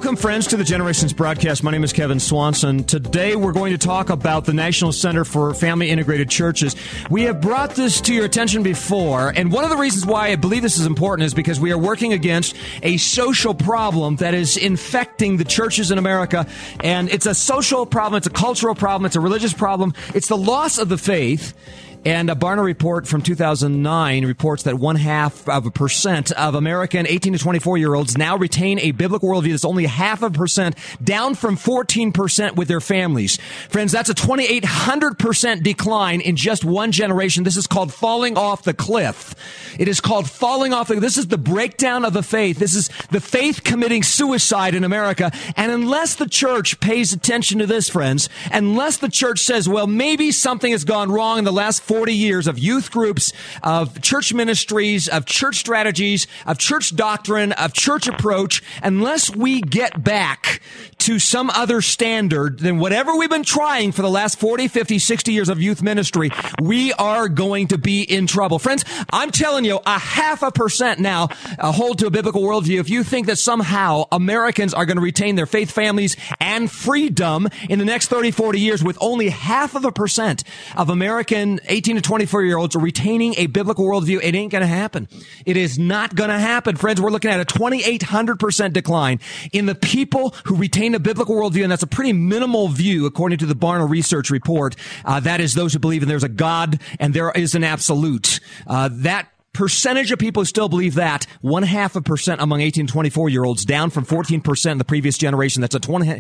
Welcome, friends, to the Generations broadcast. My name is Kevin Swanson. Today, we're going to talk about the National Center for Family Integrated Churches. We have brought this to your attention before, and one of the reasons why I believe this is important is because we are working against a social problem that is infecting the churches in America, and it's a social problem, it's a cultural problem, it's a religious problem, it's the loss of the faith. And a Barna report from 2009 reports that 0.5% of American 18 to 24-year-olds now retain a biblical worldview that's only 0.5%, down from 14% with their families. Friends, that's a 2,800% decline in just one generation. This is called falling off the cliff. It is called falling off. This is the breakdown of the faith. This is the faith committing suicide in America. And unless the church pays attention to this, friends, unless the church says, well, maybe something has gone wrong in the last 40 years of youth groups, of church ministries, of church strategies, of church doctrine, of church approach, unless we get back to some other standard than whatever we've been trying for the last 40, 50, 60 years of youth ministry, we are going to be in trouble. Friends, I'm telling you, 0.5% now hold to a biblical worldview. If you think that somehow Americans are going to retain their faith, families, and freedom in the next 30, 40 years with only 0.5% of American 18 to 24-year-olds are retaining a biblical worldview, it ain't going to happen. It is not going to happen. Friends, we're looking at a 2,800% decline in the people who retain a biblical worldview, and that's a pretty minimal view, according to the Barna Research Report. That is those who believe there's a God and there is an absolute. That percentage of people who still believe that, 0.5% among 18 to 24-year-olds, down from 14% in the previous generation. That's a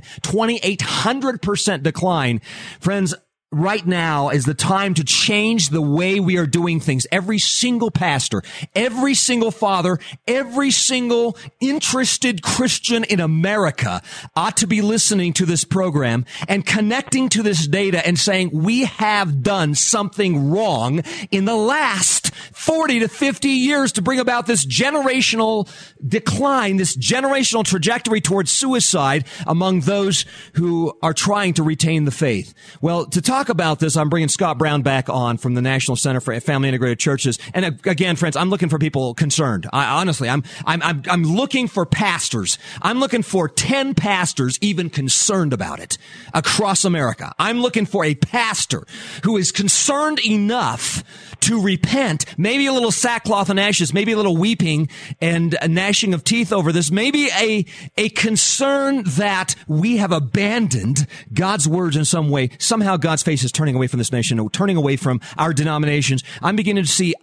2,800% decline. Friends, right now is the time to change the way we are doing things. Every single pastor, every single father, every single interested Christian in America ought to be listening to this program and connecting to this data and saying, we have done something wrong in the last 40 to 50 years to bring about this generational decline, this generational trajectory towards suicide among those who are trying to retain the faith. Well, to talk about this, I'm bringing Scott Brown back on from the National Center for Family Integrated Churches. And again, friends, I'm looking for people concerned. Honestly, I'm looking for pastors. I'm looking for 10 pastors even concerned about it across America. I'm looking for a pastor who is concerned enough to repent, maybe a little sackcloth and ashes, maybe a little weeping and a gnashing of teeth over this, maybe a concern that we have abandoned God's words in some way. Somehow God's face is turning away from this nation, turning away from our denominations. I'm beginning to see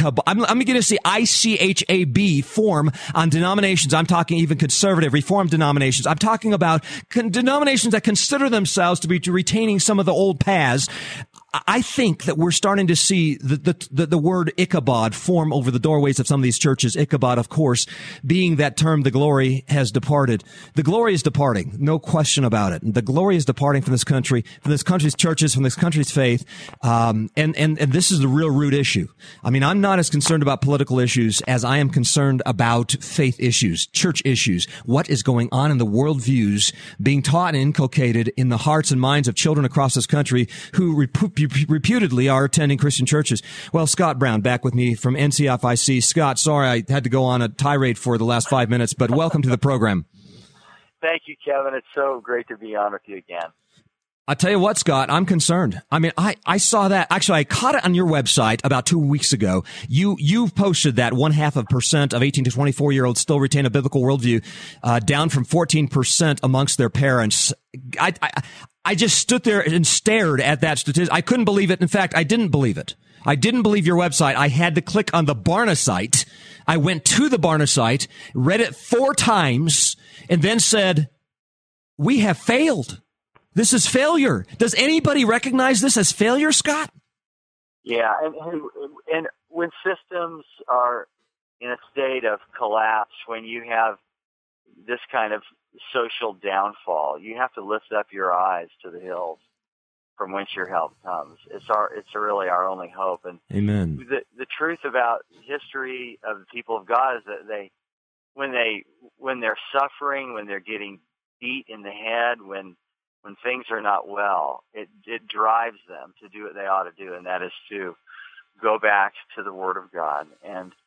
I'm beginning to see ICHAB form on denominations. I'm talking even conservative, reformed denominations. I'm talking about denominations that consider themselves to be retaining some of the old paths. I think that we're starting to see the word Ichabod form over the doorways of some of these churches. Ichabod, of course, being that term, the glory has departed. The glory is departing, no question about it. The glory is departing from this country, from this country's churches, from this country's faith. And this is the real root issue. I mean, I'm not as concerned about political issues as I am concerned about faith issues, church issues. What is going on in the worldviews being taught and inculcated in the hearts and minds of children across this country who reputedly are attending Christian churches. Well, Scott Brown back with me from NCFIC. Scott, sorry I had to go on a tirade for the last 5 minutes, but welcome to the program. Thank you, Kevin. It's so great to be on with you again. I tell you what, Scott, I'm concerned. I mean, I saw that. Actually, I caught it on your website about 2 weeks ago. You've posted that 0.5% of 18 to 24-year-olds still retain a biblical worldview, down from 14% amongst their parents. I just stood there and stared at that statistic. I couldn't believe it. In fact, I didn't believe it. I didn't believe your website. I had to click on the Barna site. I went to the Barna site, read it 4 times, and then said, we have failed. This is failure. Does anybody recognize this as failure, Scott? Yeah, and when systems are in a state of collapse, when you have this kind of social downfall, you have to lift up your eyes to the hills from whence your help comes. It's really our only hope. And amen. The truth about history of the people of God is that when they're suffering, when they're getting beat in the head, when things are not well, it drives them to do what they ought to do, and that is to go back to the Word of God. And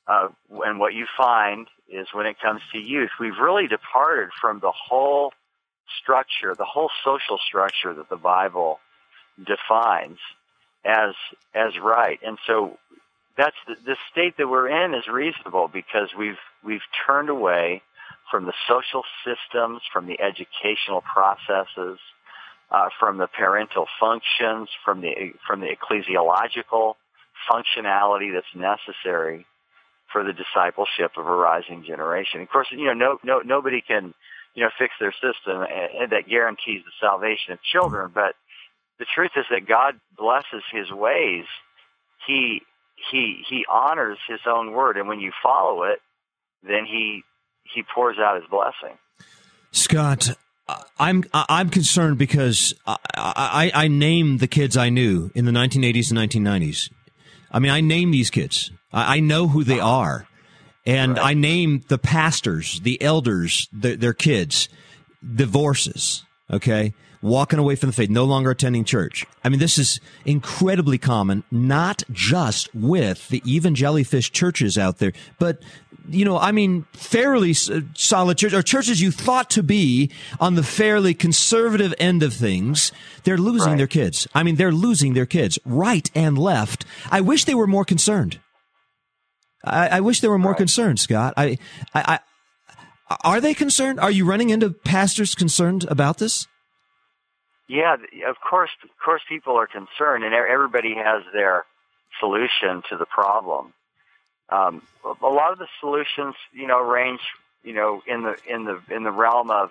and what you find is when it comes to youth, we've really departed from the whole structure, the whole social structure that the Bible defines as right. And so that's the state that we're in is reasonable because we've turned away from the social systems, from the educational processes, from the parental functions, from the ecclesiological functionality that's necessary for the discipleship of a rising generation. Of course, nobody can, fix their system and that guarantees the salvation of children. But the truth is that God blesses His ways. He honors His own word, and when you follow it, then He pours out His blessing. Scott, I'm concerned because I named the kids I knew in the 1980s and 1990s. I mean, I named these kids. I know who they are. And right. I named the pastors, the elders, their kids, divorces, okay? Walking away from the faith, no longer attending church. I mean, this is incredibly common, not just with the evangelifish churches out there, but, fairly solid churches, or churches you thought to be on the fairly conservative end of things. They're losing their kids. I mean, they're losing their kids right and left. I wish they were more concerned. I wish they were more concerned, Scott. Are they concerned? Are you running into pastors concerned about this? Yeah, of course people are concerned, and everybody has their solution to the problem. A lot of the solutions, range, in the realm of,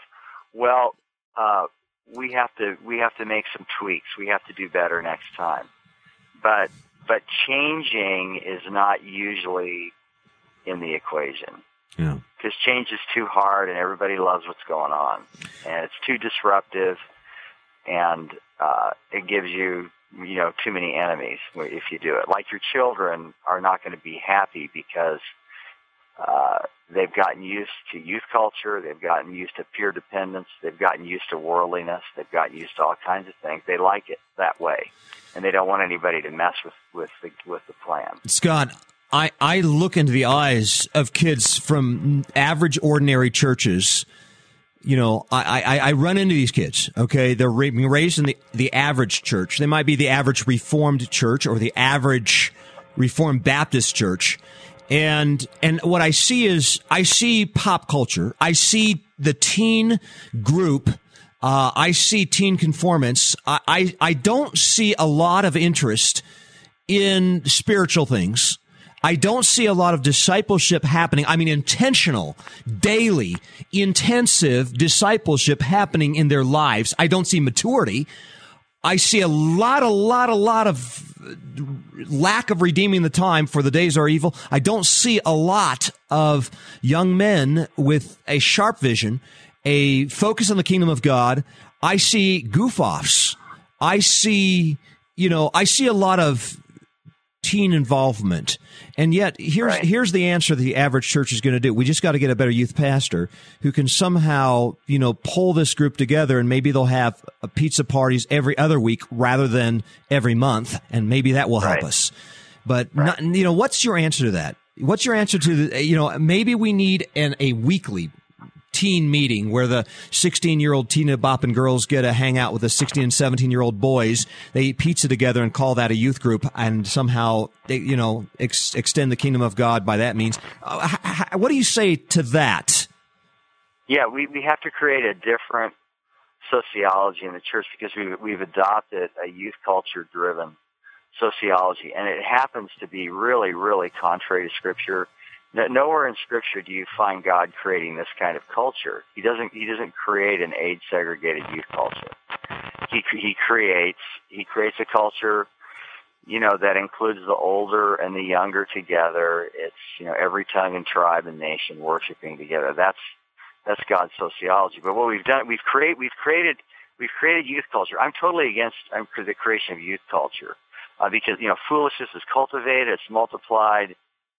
we have to make some tweaks. We have to do better next time. But changing is not usually in the equation. Yeah. Because change is too hard, and everybody loves what's going on, and it's too disruptive. And it gives you, too many enemies if you do it. Like your children are not going to be happy because they've gotten used to youth culture, they've gotten used to peer dependence, they've gotten used to worldliness, they've gotten used to all kinds of things. They like it that way, and they don't want anybody to mess with the plan. Scott, I look into the eyes of kids from average, ordinary churches. I run into these kids, okay? They're being raised in the average church. They might be the average Reformed church or the average Reformed Baptist church. And what I see pop culture. I see the teen group. I see teen conformance. I don't see a lot of interest in spiritual things. I don't see a lot of discipleship happening. I mean, intentional, daily, intensive discipleship happening in their lives. I don't see maturity. I see a lot of lack of redeeming the time, for the days are evil. I don't see a lot of young men with a sharp vision, a focus on the kingdom of God. I see goof-offs. I see a lot of teen involvement. And yet, here's the answer that the average church is going to do. We just got to get a better youth pastor who can somehow, pull this group together, and maybe they'll have pizza parties every other week rather than every month, and maybe that will help us. But, what's your answer to that? What's your answer to maybe we need a weekly teen meeting where the 16-year-old teen bopping girls get to hang out with the 16 and 17-year-old boys. They eat pizza together and call that a youth group, and somehow they, extend the kingdom of God by that means. What do you say to that? Yeah, we have to create a different sociology in the church because we've adopted a youth culture driven sociology, and it happens to be really, really contrary to Scripture. Nowhere in Scripture do you find God creating this kind of culture. He doesn't create an age segregated youth culture. He creates a culture, that includes the older and the younger together. It's every tongue and tribe and nation worshiping together. That's God's sociology. But what we've done, we've created youth culture. I'm totally against the creation of youth culture because foolishness is cultivated, it's multiplied.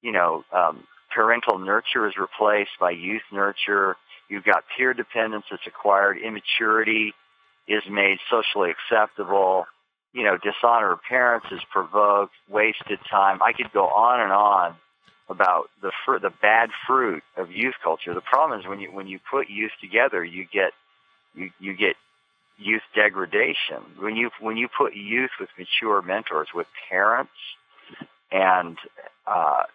Parental nurture is replaced by youth nurture. You've got peer dependence that's acquired. Immaturity is made socially acceptable. Dishonor of parents is provoked. Wasted time. I could go on and on about the bad fruit of youth culture. The problem is when you put youth together, you get youth degradation. When you put youth with mature mentors, with parents, and a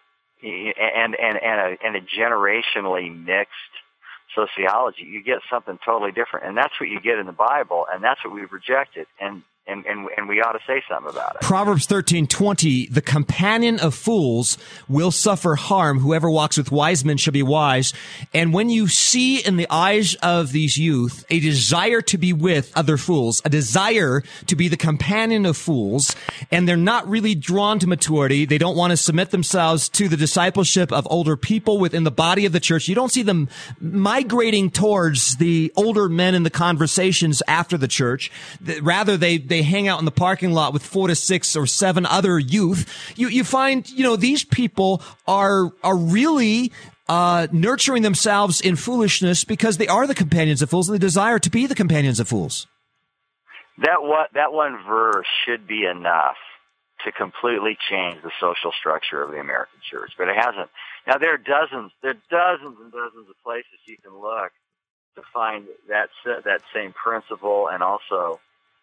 generationally mixed sociology, you get something totally different. And that's what you get in the Bible, and that's what we've rejected. And we ought to say something about it. Proverbs 13:20, the companion of fools will suffer harm. Whoever walks with wise men shall be wise. And when you see in the eyes of these youth a desire to be with other fools, a desire to be the companion of fools, and they're not really drawn to maturity, they don't want to submit themselves to the discipleship of older people within the body of the church. You don't see them migrating towards the older men in the conversations after the church. Rather, they hang out in the parking lot with 4 to 6 or 7 other youth. You find, these people are really nurturing themselves in foolishness because they are the companions of fools and they desire to be the companions of fools. That one verse should be enough to completely change the social structure of the American church, but it hasn't. Now there are dozens and dozens of places you can look to find that same principle, and also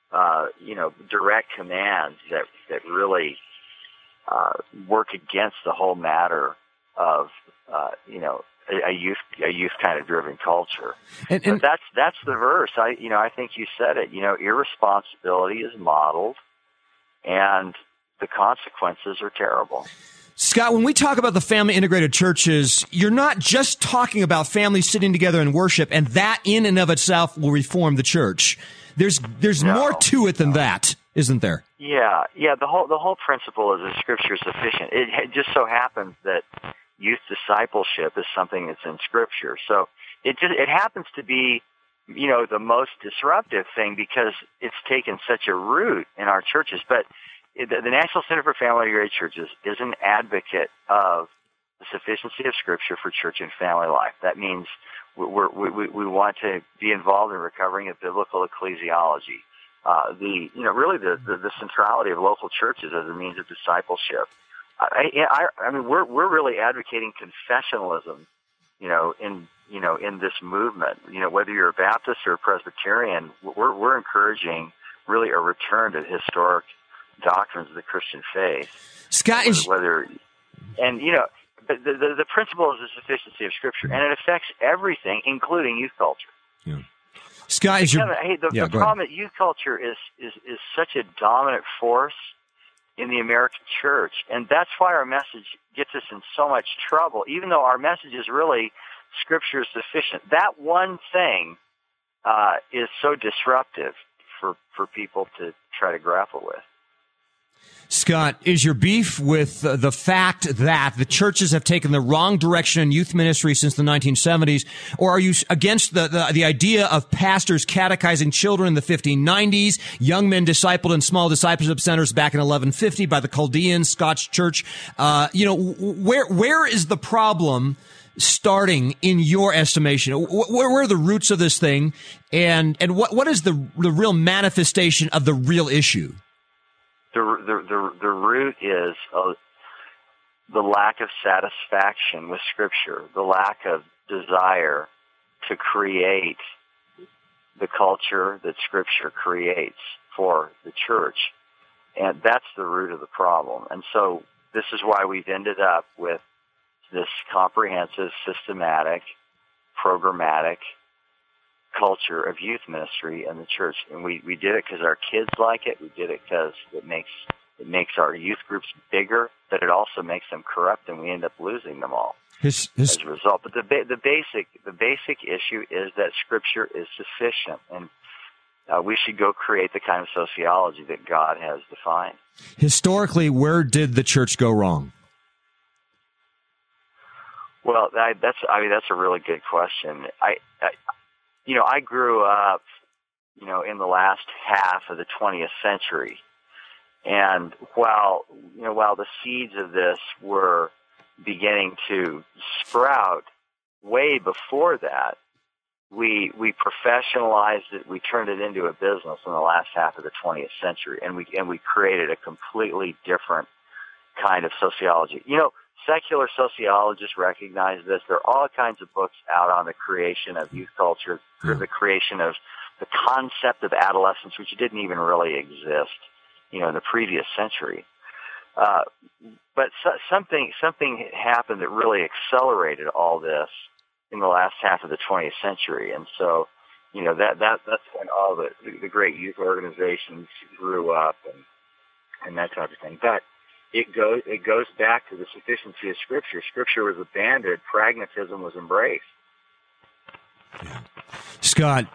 direct commands that really work against the whole matter of a youth kind of driven culture. But that's the verse. I think you said it. Irresponsibility is modeled, and the consequences are terrible. Scott, when we talk about the family integrated churches, you're not just talking about families sitting together in worship, and that in and of itself will reform the church. There's more to it than that, isn't there? Yeah. The whole principle is that Scripture is sufficient. It just so happens that youth discipleship is something that's in Scripture. So it happens to be, the most disruptive thing because it's taken such a root in our churches. But the National Center for Family Integrated Churches is an advocate of the sufficiency of Scripture for church and family life. That means we want to be involved in recovering a biblical ecclesiology. The centrality of local churches as a means of discipleship. I mean, we're really advocating confessionalism, in this movement. Whether you're a Baptist or a Presbyterian, we're encouraging really a return to the historic doctrines of the Christian faith. Scott, but the principle is the sufficiency of Scripture, and it affects everything, including youth culture. Yeah. Scott, the problem that youth culture is such a dominant force in the American church, and that's why our message gets us in so much trouble. Even though our message is really Scripture is sufficient, that one thing is so disruptive for people to try to grapple with. Scott, is your beef with the fact that the churches have taken the wrong direction in youth ministry since the 1970s, or are you against the idea of pastors catechizing children in the 1590s, young men discipled in small discipleship centers back in 1150 by the Chaldean Scotch Church? Where is the problem starting in your estimation? Where are the roots of this thing, and what is the real manifestation of the real issue? The root is the lack of satisfaction with Scripture, the lack of desire to create the culture that Scripture creates for the church. And that's the root of the problem. And so this is why we've ended up with this comprehensive, systematic, programmatic culture of youth ministry in the church. And we did it because our kids like it. We did it because it makes our youth groups bigger, but it also makes them corrupt, and we end up losing them all as a result. But the basic issue is that Scripture is sufficient, and we should go create the kind of sociology that God has defined. Historically, where did the church go wrong? Well, that's a really good question. I grew up, in the last half of the 20th century, and while the seeds of this were beginning to sprout way before that, we professionalized it. We turned it into a business in the last half of the 20th century, and we created a completely different kind of sociology. secular sociologists recognize this. There are all kinds of books out on the creation of youth culture, the creation of the concept of adolescence, which didn't even really exist, in the previous century. But something happened that really accelerated all this in the last half of the 20th century, and so that's when all the great youth organizations grew up and that type of thing. But it goes back to the sufficiency of Scripture. Scripture was abandoned. Pragmatism was embraced. Yeah. Scott,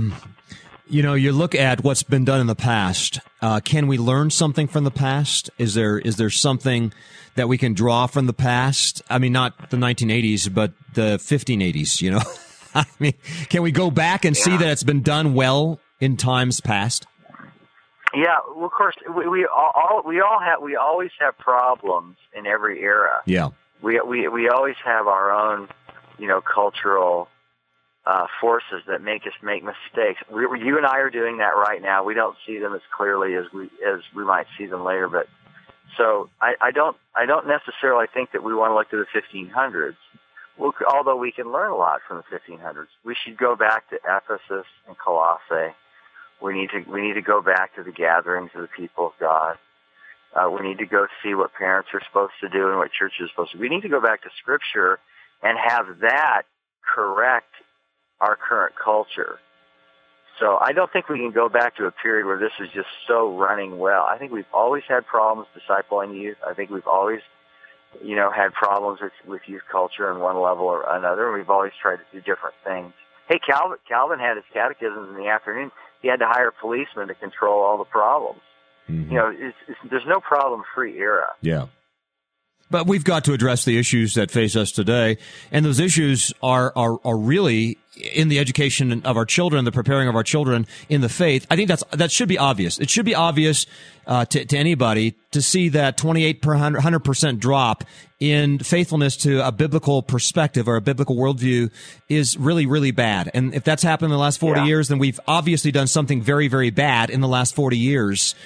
you look at what's been done in the past. Can we learn something from the past? Is there something that we can draw from the past? I mean, not the 1980s, but the 1580s, I mean, can we go back and see that it's been done well in times past? Yeah, well, of course, we always have problems in every era. Yeah, we always have our own, cultural forces that make us make mistakes. You and I are doing that right now. We don't see them as clearly as we might see them later. But so I don't necessarily think that we want to look to the 1500s. Although we can learn a lot from the 1500s, we should go back to Ephesus and Colossae. We need to go back to the gatherings of the people of God. We need to go see what parents are supposed to do and what churches are supposed to do. We need to go back to Scripture and have that correct our current culture. So I don't think we can go back to a period where this is just so running well. I think we've always had problems discipling youth. I think we've always had problems with youth culture on one level or another, and we've always tried to do different things. Hey, Calvin had his catechisms in the afternoon. He had to hire policemen to control all the problems. Mm-hmm. There's no problem-free era. Yeah. But we've got to address the issues that face us today, and those issues are really in the education of our children, the preparing of our children in the faith. I think that should be obvious. It should be obvious to anybody to see that 100% drop in faithfulness to a biblical perspective or a biblical worldview is really, really bad. And if that's happened in the last 40 years, then we've obviously done something very, very bad in the last 40 years.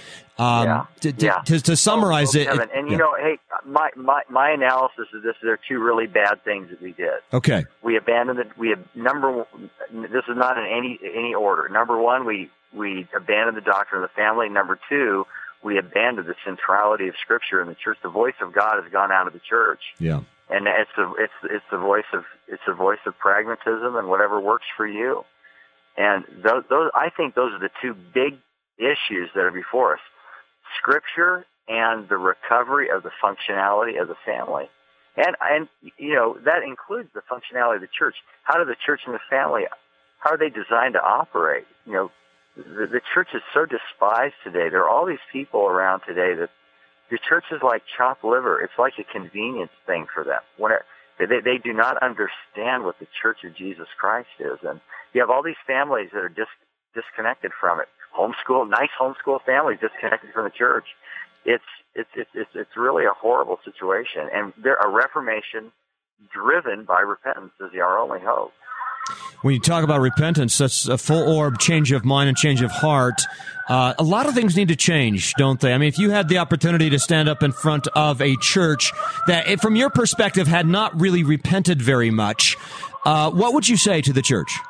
To summarize it, Kevin, and hey, my analysis of this, there are two really bad things that we did. Okay, we abandoned it. This is not in any order. Number one, we abandoned the doctrine of the family. Number two, we abandoned the centrality of Scripture in the church. The voice of God has gone out of the church. Yeah, and it's the voice of pragmatism and whatever works for you. And those I think those are the two big issues that are before us. Scripture and the recovery of the functionality of the family. And that includes the functionality of the church. How do the church and the family, how are they designed to operate? The church is so despised today. There are all these people around today that the church is like chopped liver. It's like a convenience thing for them. They do not understand what the Church of Jesus Christ is. And you have all these families that are disconnected from it. Nice homeschool families disconnected from the church. It's really a horrible situation, and a reformation driven by repentance is our only hope. When you talk about repentance, that's a full orb change of mind and change of heart. A lot of things need to change, don't they? I mean, if you had the opportunity to stand up in front of a church that, from your perspective, had not really repented very much, what would you say to the church?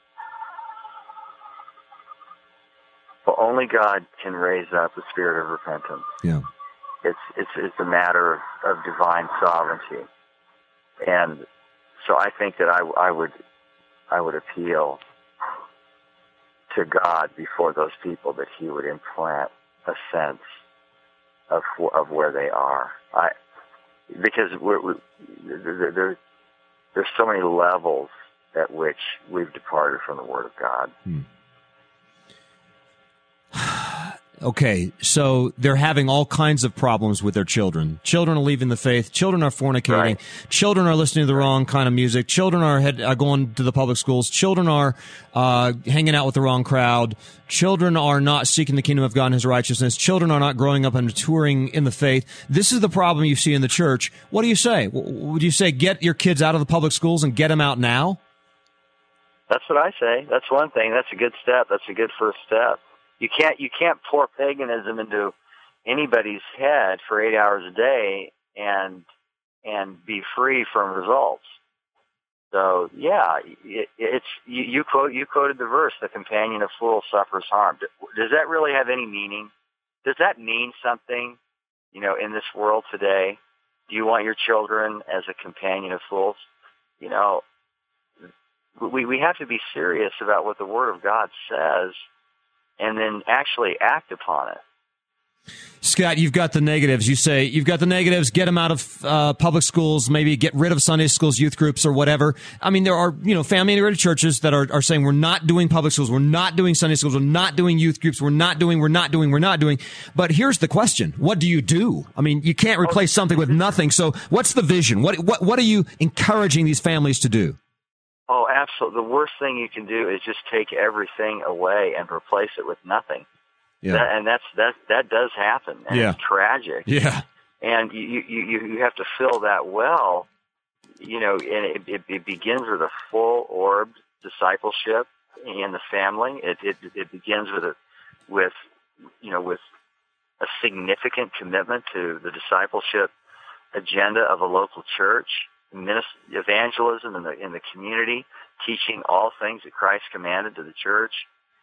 Well, only God can raise up the spirit of repentance. Yeah, it's a matter of divine sovereignty, and so I think that I would appeal to God before those people that He would implant a sense of where they are. Because there's so many levels at which we've departed from the Word of God. Okay, so they're having all kinds of problems with their children. Children are leaving the faith. Children are fornicating. Right. Children are listening to the wrong kind of music. Children are going to the public schools. Children are hanging out with the wrong crowd. Children are not seeking the kingdom of God and His righteousness. Children are not growing up and maturing in the faith. This is the problem you see in the church. What do you say? Would you say get your kids out of the public schools and get them out now? That's what I say. That's one thing. That's a good step. That's a good first step. You can't pour paganism into anybody's head for 8 hours a day and and be free from results. So yeah, you quoted the verse, "The companion of fools suffers harm." Does that really have any meaning? Does that mean something, in this world today? Do you want your children as a companion of fools? We have to be serious about what the Word of God says, and then actually act upon it. Scott, you've got the negatives. You say you've got the negatives, get them out of public schools, maybe get rid of Sunday schools, youth groups, or whatever. I mean, there are, family integrated churches that are saying we're not doing public schools, we're not doing Sunday schools, we're not doing youth groups, we're not doing. But here's the question. What do you do? I mean, you can't replace something with nothing. So what's the vision? What are you encouraging these families to do? Oh, absolutely. The worst thing you can do is just take everything away and replace it with nothing. Yeah. That does happen, and it's tragic. Yeah. And you have to fill that well, and it begins with a full-orbed discipleship in the family. It begins with a significant commitment to the discipleship agenda of a local church, evangelism in the community, teaching all things that Christ commanded to the church.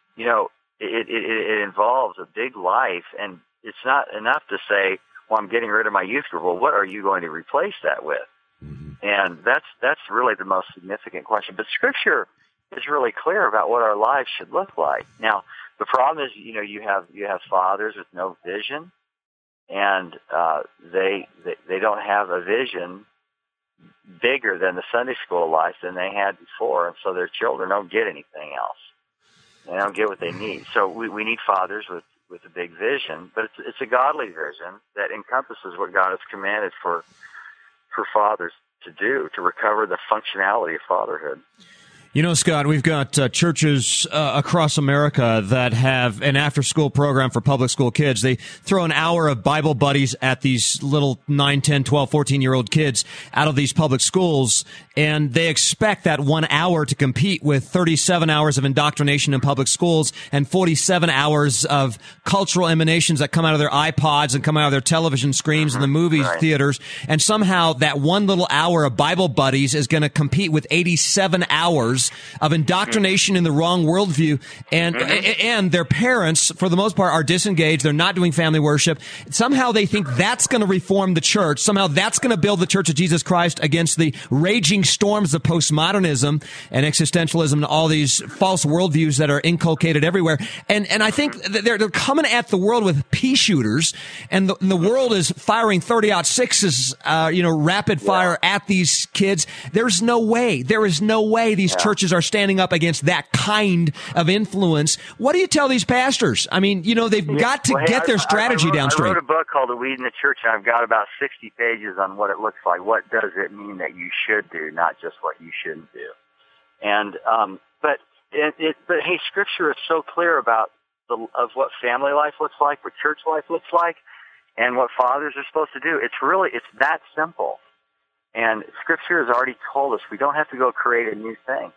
It involves a big life, and it's not enough to say, well, I'm getting rid of my youth group. Well, what are you going to replace that with? Mm-hmm. And that's really the most significant question. But Scripture is really clear about what our lives should look like. Now, the problem is, you have fathers with no vision, and they don't have a vision bigger than the Sunday school life than they had before, and so their children don't get anything else. They don't get what they need. So we need fathers with a big vision, but it's a godly vision that encompasses what God has commanded for fathers to do, to recover the functionality of fatherhood. Scott, we've got churches across America that have an after-school program for public school kids. They throw an hour of Bible buddies at these little 9, 10, 12, 14-year-old kids out of these public schools, and they expect that 1 hour to compete with 37 hours of indoctrination in public schools and 47 hours of cultural emanations that come out of their iPods and come out of their television screens and the movie theaters. And somehow that one little hour of Bible buddies is going to compete with 87 hours of indoctrination in the wrong worldview, and their parents, for the most part, are disengaged. They're not doing family worship. Somehow they think that's going to reform the church. Somehow that's going to build the Church of Jesus Christ against the raging storms of postmodernism and existentialism and all these false worldviews that are inculcated everywhere. And I think they're coming at the world with pea shooters, and the world is firing 30-06s, rapid fire at these kids. There is no way these churches are standing up against that kind of influence. What do you tell these pastors? I mean, they've got to get their strategy down straight. I wrote a book called The Weed in the Church, and I've got about 60 pages on what it looks like. What does it mean that you should do, not just what you shouldn't do? And but hey, Scripture is so clear about of what family life looks like, what church life looks like, and what fathers are supposed to do. It's that simple. And Scripture has already told us we don't have to go create a new thing.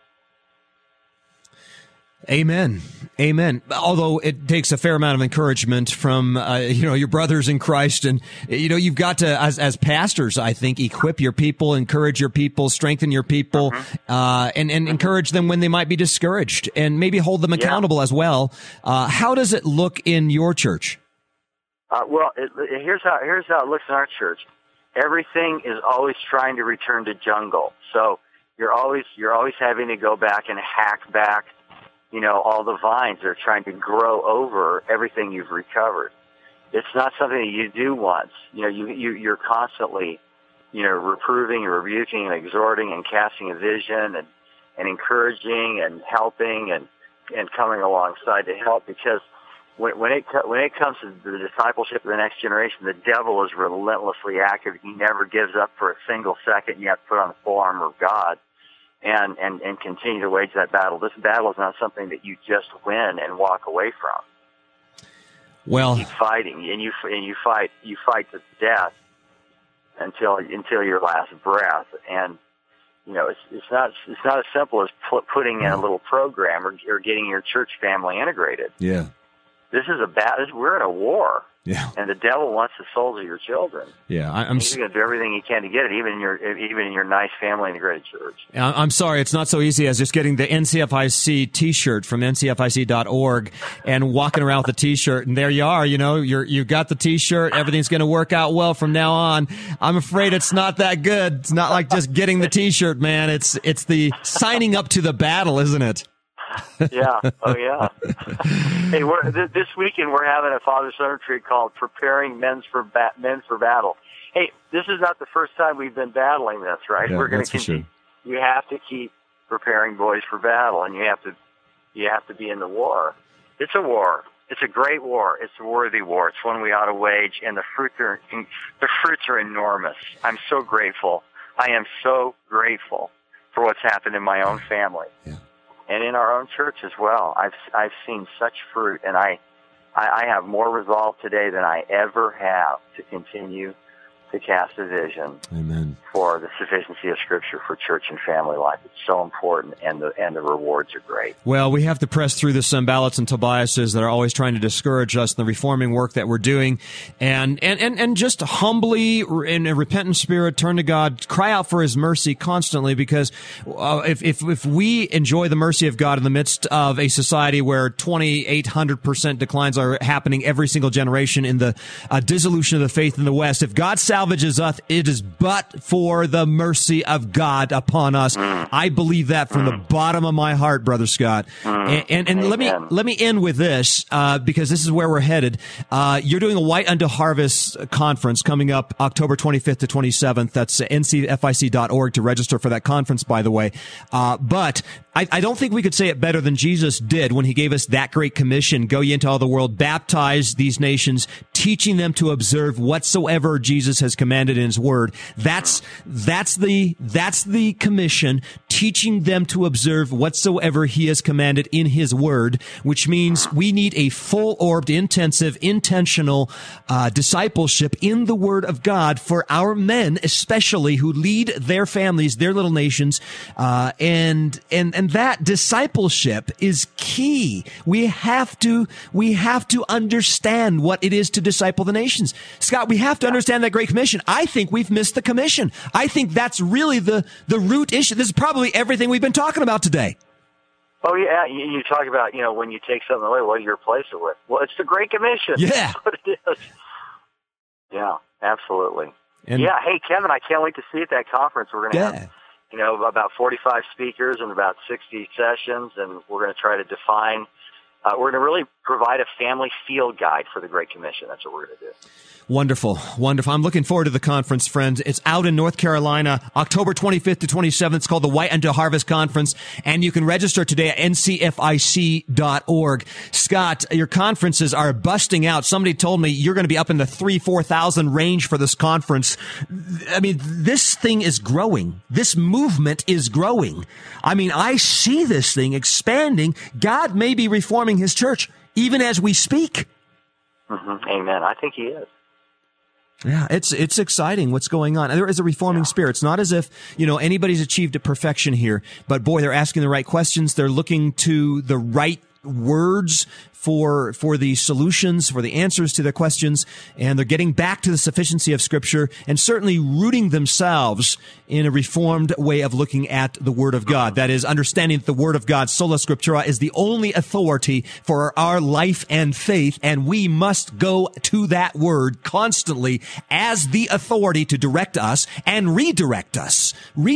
Amen. Although it takes a fair amount of encouragement from, your brothers in Christ. And, you've got to, as pastors, I think, equip your people, encourage your people, strengthen your people, and encourage them when they might be discouraged, and maybe hold them accountable as well. How does it look in your church? Here's how it looks in our church. Everything is always trying to return to jungle. So you're always having to go back and hack back, all the vines that are trying to grow over everything you've recovered. It's not something that you do once. You're constantly, reproving and rebuking and exhorting and casting a vision and encouraging and helping and coming alongside to help, because when it comes to the discipleship of the next generation, the devil is relentlessly active. He never gives up for a single second. You have to put on the full armor of God and continue to wage that battle. This battle is not something that you just win and walk away from. Well, you keep fighting, and you fight to death until your last breath. And it's not as simple as putting in a little program or getting your church family integrated. Yeah. we're in a war. Yeah. And the devil wants the souls of your children. Yeah, He's going to do everything he can to get it, even in your nice family integrated church. I'm sorry, it's not so easy as just getting the NCFIC T-shirt from ncfic.org and walking around with the T-shirt, and there you are. You've got the T-shirt. Everything's going to work out well from now on. I'm afraid it's not that good. It's not like just getting the T-shirt, man. It's the signing up to the battle, isn't it? Yeah. Oh, yeah. Hey, this weekend we're having a father-son retreat called "Preparing Men for Battle." Hey, this is not the first time we've been battling this, right? Yeah, we're going to continue. Sure. You have to keep preparing boys for battle, and you have to be in the war. It's a war. It's a great war. It's a worthy war. It's one we ought to wage, and the fruits are enormous. I'm so grateful. I am so grateful for what's happened in my own family. Yeah. And in our own church as well. I've seen such fruit, and I have more resolve today than I ever have to continue to cast a vision. Amen. For the sufficiency of Scripture for church and family life. It's so important, and the rewards are great. Well, we have to press through the Sanballats and Tobiases that are always trying to discourage us in the reforming work that we're doing, and just humbly, in a repentant spirit, turn to God, cry out for His mercy constantly, because if we enjoy the mercy of God in the midst of a society where 2,800% declines are happening every single generation in the dissolution of the faith in the West, if God salvages us, it is but for the mercy of God upon us. I believe that from the bottom of my heart, Brother Scott. And let me end with this, because this is where we're headed. You're doing a White Unto Harvest conference coming up October 25th to 27th. That's ncfic.org to register for that conference, by the way. But I don't think we could say it better than Jesus did when He gave us that great commission: go ye into all the world, baptize these nations, teaching them to observe whatsoever Jesus has commanded in His Word. That's the commission, teaching them to observe whatsoever He has commanded in His Word, which means we need a full-orbed, intensive, intentional discipleship in the Word of God for our men, especially who lead their families, their little nations, and that discipleship is key. We have to understand what it is to disciple the nations. Scott, we have to understand that Great Commission. I think we've missed the commission. I think that's really the root issue. This is probably everything we've been talking about today. Oh, yeah. You talk about, when you take something away, what do you replace it with? Well, it's the Great Commission. Yeah. That's what it is. Yeah, absolutely. And hey, Kevin, I can't wait to see you at that conference. We're going to have, about 45 speakers and about 60 sessions, and we're going to try to define, we're going to really provide a family field guide for the Great Commission. That's what we're going to do. Wonderful. Wonderful. I'm looking forward to the conference, friends. It's out in North Carolina, October 25th to 27th. It's called the White Unto Harvest Conference, and you can register today at ncfic.org. Scott, your conferences are busting out. Somebody told me you're going to be up in the 3,000-4,000 range for this conference. I mean, this thing is growing. This movement is growing. I mean, I see this thing expanding. God may be reforming His church even as we speak. Mm-hmm. Amen. I think He is. Yeah, it's exciting what's going on. There is a reforming spirit. It's not as if, anybody's achieved a perfection here, but boy, they're asking the right questions. They're looking to the right words for the solutions, for the answers to their questions, and they're getting back to the sufficiency of Scripture and certainly rooting themselves in a reformed way of looking at the Word of God. That is, understanding that the Word of God, sola scriptura, is the only authority for our life and faith, and we must go to that Word constantly as the authority to direct us and redirect us.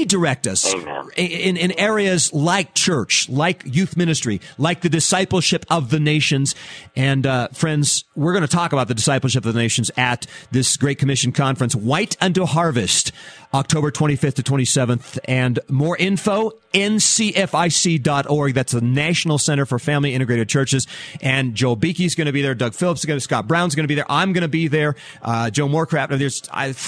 Amen. In areas like church, like youth ministry, like the discipleship of the nations. And friends, we're going to talk about the discipleship of the nations at this Great Commission Conference, White Unto Harvest, October 25th to 27th. And more info, ncfic.org. That's the National Center for Family Integrated Churches. And Joel Beakey's going to be there. Doug Phillips is going to, Scott Brown's going to be there. I'm going to be there. Joe Morecraft. There's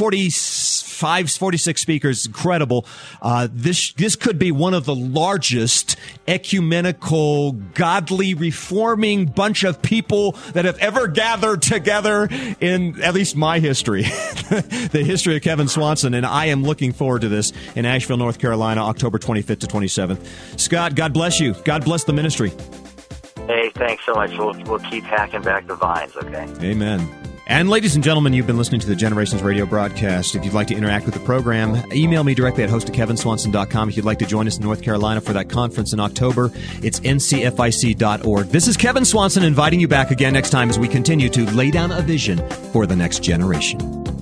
46 speakers. Incredible. This could be one of the largest ecumenical, godly, reforming bunch of people that have ever gathered together in at least my history, the history of Kevin Swanson. And I am looking forward to this in Asheville, North Carolina, October 25th to 27th. Scott, God bless you. God bless the ministry. Hey, thanks so much. We'll keep hacking back the vines, okay? Amen. And ladies and gentlemen, you've been listening to the Generations Radio broadcast. If you'd like to interact with the program, email me directly at host@kevinswanson.com. If you'd like to join us in North Carolina for that conference in October, it's ncfic.org. This is Kevin Swanson inviting you back again next time as we continue to lay down a vision for the next generation.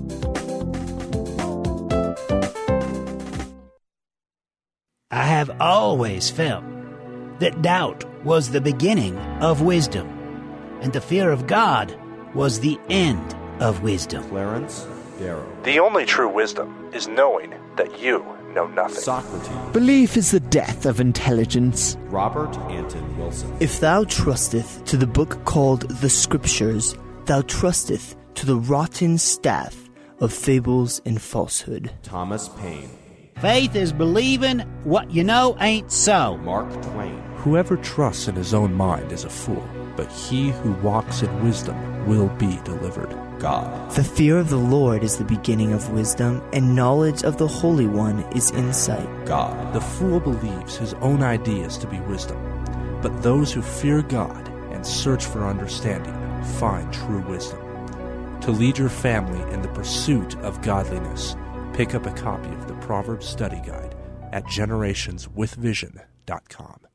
I have always felt that doubt was the beginning of wisdom, and the fear of God was the end of wisdom. Clarence Darrow. The only true wisdom is knowing that you know nothing. Socrates. Belief is the death of intelligence. Robert Anton Wilson. If thou trusteth to the book called the Scriptures, thou trusteth to the rotten staff of fables and falsehood. Thomas Paine. Faith is believing what you know ain't so. Mark Twain. Whoever trusts in his own mind is a fool, but he who walks in wisdom will be delivered. God. The fear of the Lord is the beginning of wisdom, and knowledge of the Holy One is insight. God. The fool believes his own ideas to be wisdom, but those who fear God and search for understanding find true wisdom. To lead your family in the pursuit of godliness, pick up a copy of the Proverbs Study Guide at generationswithvision.com.